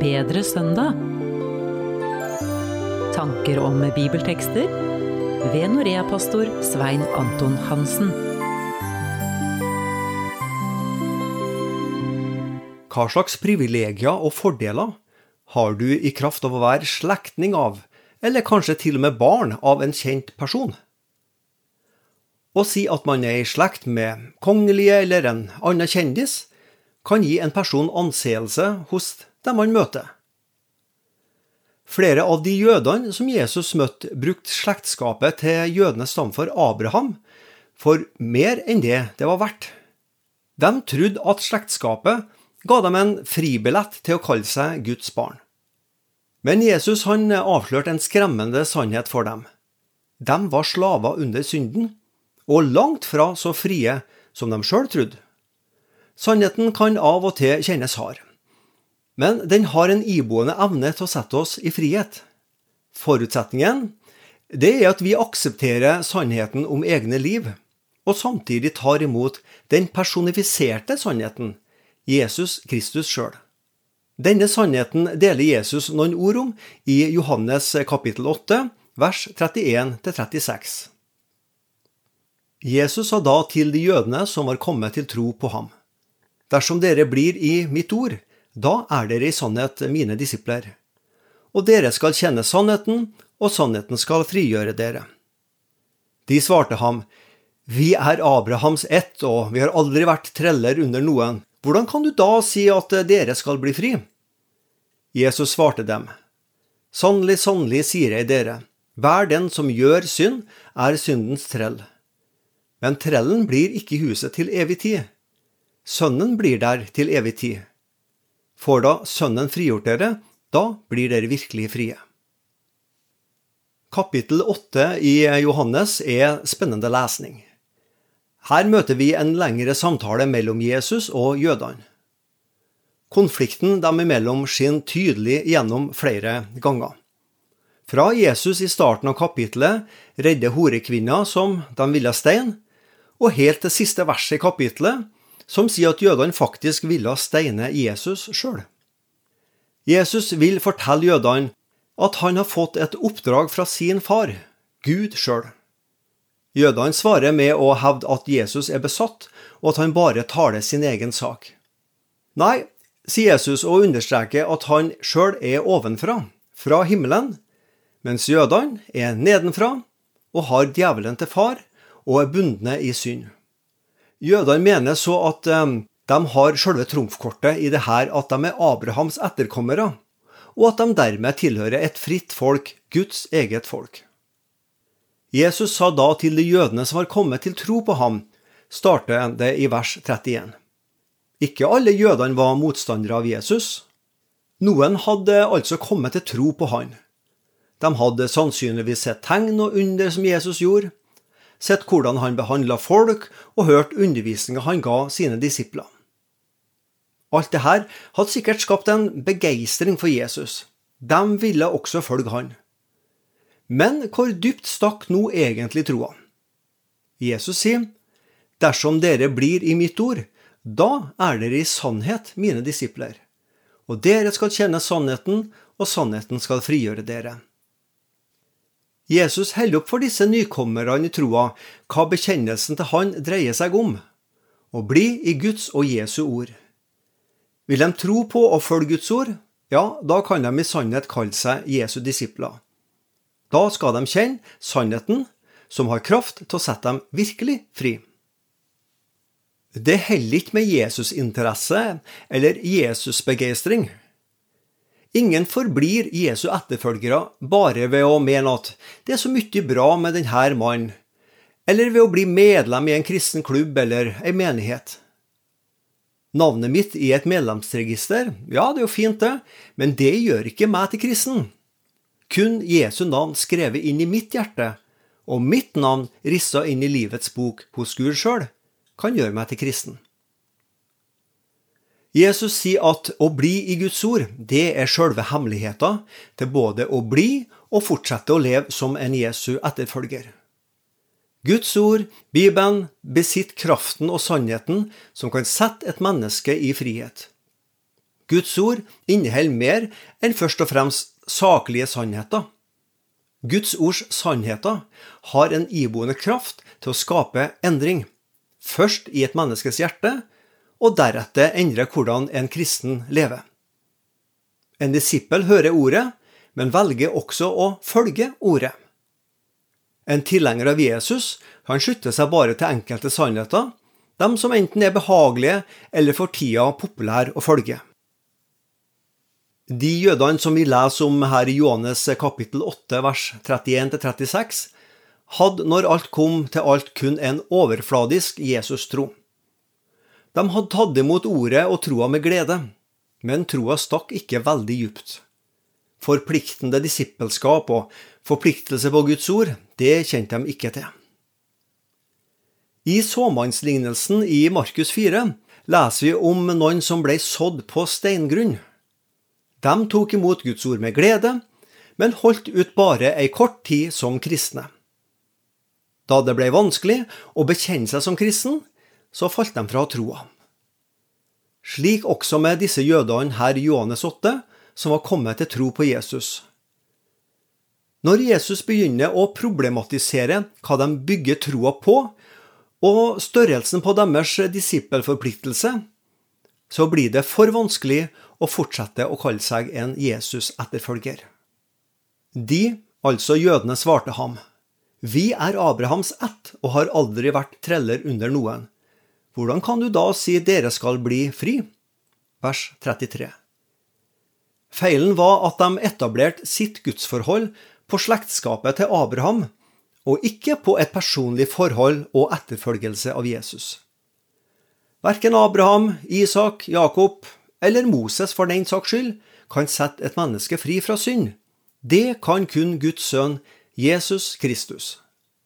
bedre søndag. Tanker om bibeltekster ved Norea-pastor Svein Anton Hansen. Hva slags privilegier og fordeler har du i kraft av å være slektning av, eller kanskje til og med barn av en kjent person? Å si at man er i slekt med kongelige eller en annen kjendis, kan gi en person anseelse hos dem man møter. Flere av de jødene som Jesus møtte brukte slektskapet til jødenes stamfar Abraham for mer enn det var verdt. De trodde at slektskapet ga dem en fribillett til å kalle seg Guds barn. Men Jesus han avslørte en skremmende sannhet for dem. De var slaver under synden, og langt fra så frie som de selv trodde. Sannheten kan av og til kjennes hard, men den har en iboende evne til å sette oss i frihet. Forutsetningen, det er at vi aksepterer sannheten om egne liv, og samtidig tar imot den personifiserte sannheten, Jesus Kristus selv. Denne sannheten deler Jesus noen ord om i Johannes kapittel 8, vers 31-36. Jesus sa da til de jødene som var kommet til tro på ham: «Dersom dere blir i mitt ord, da er dere i sannhet mine disipler. Og dere skal kjenne sannheten, og sannheten skal frigjøre dere.» De svarte ham: «Vi er Abrahams ett, og vi har aldri vært treller under noen. Hvordan kan du da si at dere skal bli fri?» Jesus svarte dem: «Sannelig, sannelig, sier jeg dere, hver den som gjør synd, er syndens trell. Men trellen blir ikke i huset til evig tid. Sønnen blir der til evig tid. For da sønnen frigjort dere, da blir dere virkelig frie.» Kapittel 8 i Johannes er spennende lesning. Her møter vi en lengre samtale mellom Jesus og jødene. Konflikten dem imellom skinner tydelig gjennom flere ganger. Fra Jesus i starten av kapittelet redder horekvinna som de ville steine, og helt til siste verset i kapittelet, som sier at jødene faktisk ville steine Jesus selv. Jesus vil fortelle jødene at han har fått et oppdrag fra sin far, Gud selv. Jødene svarer med å hevde at Jesus er besatt, og at han bare taler sin egen sak. Nei, sier Jesus og understreker at han selv er ovenfra, fra himmelen, mens jødene er nedenfra og har djevelen til far og er bundne i synd. Jødene mener så at de har selve trumfkortet i det her at de er Abrahams etterkommere, og at de dermed tilhører et fritt folk, Guds eget folk. Jesus sa da til de jødene som var kommet til tro på ham, starter det i vers 31. Ikke alle jødene var motstandere av Jesus. Noen hadde altså kommet til tro på han. De hadde sannsynligvis sett tegn og under som Jesus gjorde, sett hvordan han behandlet folk og hørt undervisningen han ga sine disipler. Alt det her hadde sikkert skapt en begeistring for Jesus. De ville også følge han. Men hvor dypt stakk nå egentlig troa? Jesus sier: «Dersom dere blir i mitt ord, da er dere i sannhet mine disipler, og dere skal kjenne sannheten, og sannheten skal frigjøre dere.» Jesus holder opp for disse nykommerne i troa hva bekjennelsen til han dreier seg om: å bli i Guds og Jesu ord. Vil de tro på og følge Guds ord, ja, da kan de i sannhet kalle seg Jesu disipler. Da skal de kjenne sannheten, som har kraft til å sette dem virkelig fri. Det holder ikke med Jesus-interesse eller Jesus-begeistring. Ingen forblir Jesu etterfølgere bare ved å mene at det er så mye bra med denne mannen, eller ved å bli medlem i en kristen klubb eller en menighet. Navnet mitt i et medlemsregister, ja, det er jo fint det, men det gjør ikke meg til kristen. Kun Jesu navn skrevet inn i mitt hjerte, og mitt navn risset inn i livets bok hos Gud selv, kan gjøre meg til kristen. Jesus sier at å bli i Guds ord, det er selve hemmeligheten til både å bli og fortsette å leve som en Jesu etterfølger. Guds ord, Bibelen, besitter kraften og sannheten som kan sette et menneske i frihet. Guds ord inneholder mer enn først og fremst saklige sannheter. Guds ords sannheter har en iboende kraft til å skape endring, først i et menneskes hjerte, og deretter endre hvordan en kristen lever. En disippel hører ordet, men velger også å følge ordet. En tilhenger av Jesus kan slutte seg bare til enkelte sannheter, de som enten er behagelige eller for tida populære å følge. De jødene som vi leser om her i Johannes kapittel 8, vers 31-36, hadde når alt kom til alt kun en overfladisk Jesus-tro. De hadde tatt imot ordet og troa med glede, men troa stakk ikke veldig djupt. Forpliktende disippelskap og forpliktelse på Guds ord, det kjente de ikke til. I såmannslignelsen i Markus 4 leser vi om noen som ble sådd på steingrunn. De tok imot Guds ord med glede, men holdt ut bare en kort tid som kristne. Da det ble vanskelig å bekjenne seg som kristen, så falt de fra troa. Slik også med disse jødene her i Johannes 8, som var kommet til tro på Jesus. Når Jesus begynner å problematisere hva de bygger troa på, og størrelsen på deres disippelforpliktelse, så blir det for vanskelig å fortsette å kalle seg en Jesus-etterfølger. De, altså jødene, svarte ham: «Vi er Abrahams ett og har aldri vært treller under noen. Hvordan kan du da si dere skal bli fri?» Vers 33. Feilen var at de etablerte sitt gudsforhold på slektskapet til Abraham, og ikke på et personlig forhold og etterfølgelse av Jesus. Hverken Abraham, Isak, Jakob eller Moses for den saks skyld kan sette et menneske fri fra synd. Det kan kun Guds sønn, Jesus Kristus.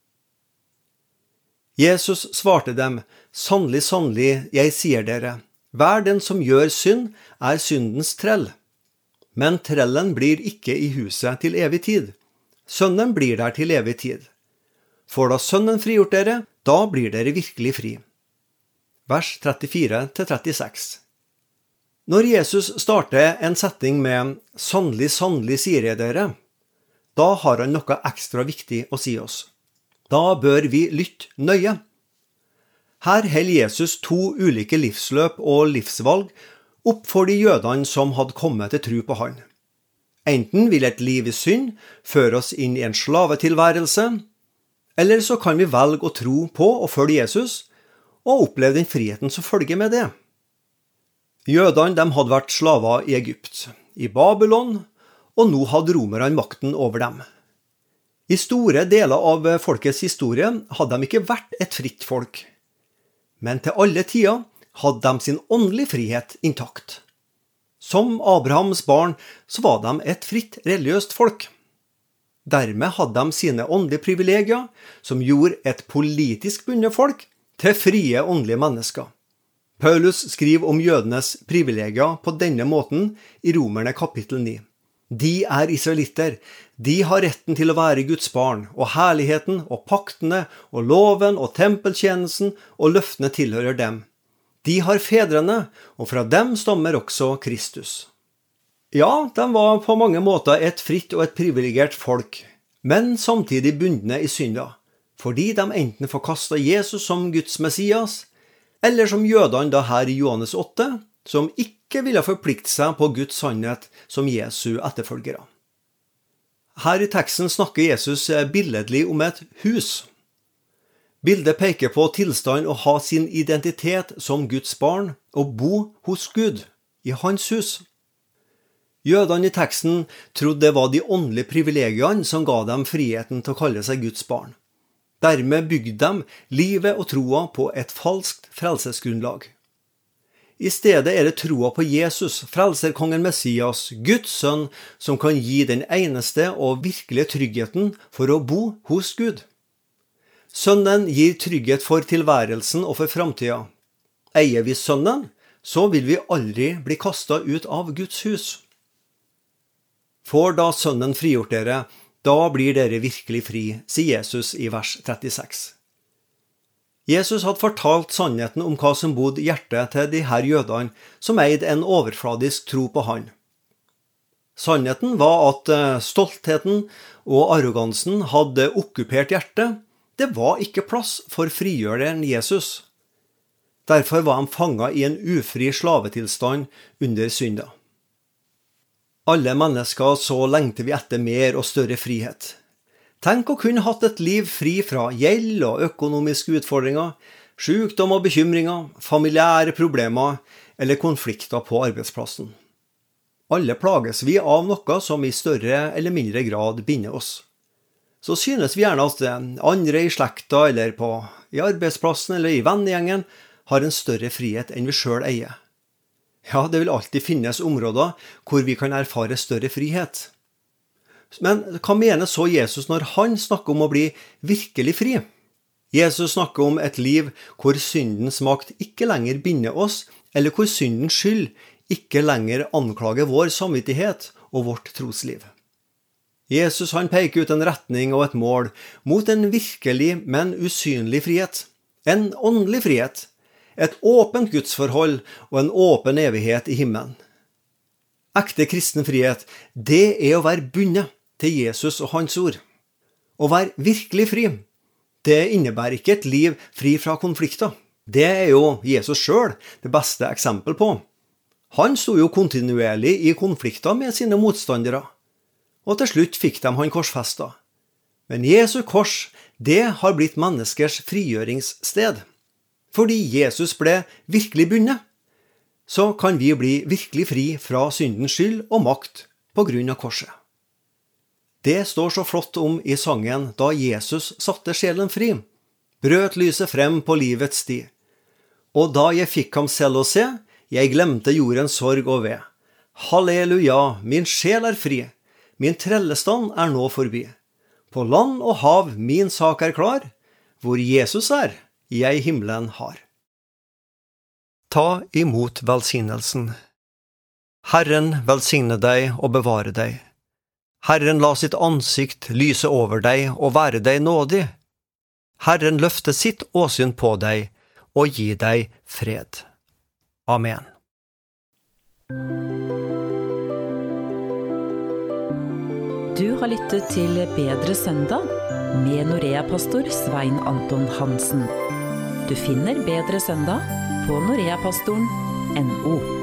Jesus svarte dem: «Sannelig, sannelig, jeg sier dere, hver den som gjør synd, er syndens trell. Men trellen blir ikke i huset til evig tid. Sønnen blir der til evig tid. For da Sønnen frigjort dere, da blir dere virkelig fri.» Vers 34-36. Når Jesus starter en setning med «Sannelig, sannelig, sier jeg dere», da har han noe ekstra viktig å si oss. Da bør vi lytte nøye. Her holder Jesus to ulike livsløp og livsvalg opp for de jødene som hadde kommet til tro på han. Enten vil et liv i synd føre oss inn i en slavetilværelse, eller så kan vi velge å tro på og følge Jesus, og oppleve den friheten som følger med det. Jødene de hadde vært slaver i Egypt, i Babylon, og nå hadde romerne makten over dem. I store deler av folkets historie hadde de ikke vært et fritt folk, men til alle tider hadde de sin åndelige frihet intakt. Som Abrahams barn så var de et fritt religiøst folk. Dermed hadde de sine åndelige privilegier, som gjorde et politisk bundet folk til frie åndelige mennesker. Paulus skriver om jødenes privilegier på denne måten i Romerne kapittel 9. De er israelitter, de har retten til å være Guds barn, og herligheten og paktene og loven og tempeltjenesten og løftene tilhører dem. De har fedrene, og fra dem stammer også Kristus. Ja, de var på mange måter et fritt og et privilegert folk, men samtidig bundne i synda, fordi de enten forkastet Jesus som Guds Messias, eller som jødene da her i Johannes 8, som ikke ville forplikte seg på Guds sannhet som Jesu etterfølgere. Her i teksten snakker Jesus billedlig om et hus. Bildet peker på tilstand å ha sin identitet som Guds barn og bo hos Gud, i hans hus. Jødene i teksten trodde det var de åndelige privilegiene som ga dem friheten til å kalle seg Guds barn. Dermed bygde de livet og troa på et falskt frelsesgrunnlag. I stedet er det troa på Jesus, frelserkongen Messias, Guds sønn, som kan gi den eneste og virkelige tryggheten for å bo hos Gud. Sønnen gir trygghet for tilværelsen og for framtida. Eier vi sønnen, så vil vi aldri bli kastet ut av Guds hus. For da sønnen frigjort dere, da blir dere virkelig fri, sier Jesus i vers 36. Jesus hadde fortalt sannheten om hva som bodde i hjertet til de her jødene som eide en overfladisk tro på han. Sannheten var at stoltheten og arrogansen hadde okkupert hjertet. Det var ikke plass for frigjøreren Jesus. Derfor var de fanget i en ufri slavetilstand under synda. Alle mennesker så lengter vi etter mer og større frihet. Tenk å kunne hatt et liv fri fra gjeld og økonomiske utfordringer, sykdom og bekymringer, familiære problemer eller konflikter på arbeidsplassen. Alle plages vi av noe som i større eller mindre grad binder oss. Så synes vi gjerne at andre i slekta eller i arbeidsplassen eller i vennegjengen har en større frihet enn vi selv eier. Ja, det vil alltid finnes områder hvor vi kan erfare større frihet. Men hva mener så Jesus når han snakker om å bli virkelig fri? Jesus snakker om et liv hvor syndens makt ikke lenger binder oss, eller hvor syndens skyld ikke lenger anklager vår samvittighet og vårt trosliv. Jesus han peker ut en retning og et mål mot en virkelig, men usynlig frihet. En åndelig frihet. Et åpent gudsforhold og en åpen evighet i himmelen. Ekte kristen frihet, det er å være bundet til Jesus og hans ord. Å være virkelig fri, det innebærer ikke et liv fri fra konflikter. Det er jo Jesus selv det beste eksempel på. Han sto jo kontinuerlig i konflikter med sine motstandere, og til slutt fikk de han korsfestet. Men Jesu kors, det har blitt menneskers frigjøringssted. Fordi Jesus ble virkelig bundet, så kan vi bli virkelig fri fra syndens skyld og makt på grunn av korset. Det står så flott om i sangen da Jesus satte sjelen fri, brøt lyset frem på livets sti. Og da jeg fikk ham selv å se, jeg glemte jordens sorg og ved. Halleluja, min sjel er fri, min trellestand er nå forbi. På land og hav min sak er klar, hvor Jesus er, jeg himmelen har. Ta imot velsignelsen. Herren velsigne deg og bevare deg. Herren la sitt ansikt lyse over deg og være deg nådig. Herren løfte sitt åsyn på deg og gi deg fred. Amen. Du har lyttet til Bedre søndag med Norea-pastor Svein Anton Hansen. Du finner Bedre søndag på noreapastoren.no.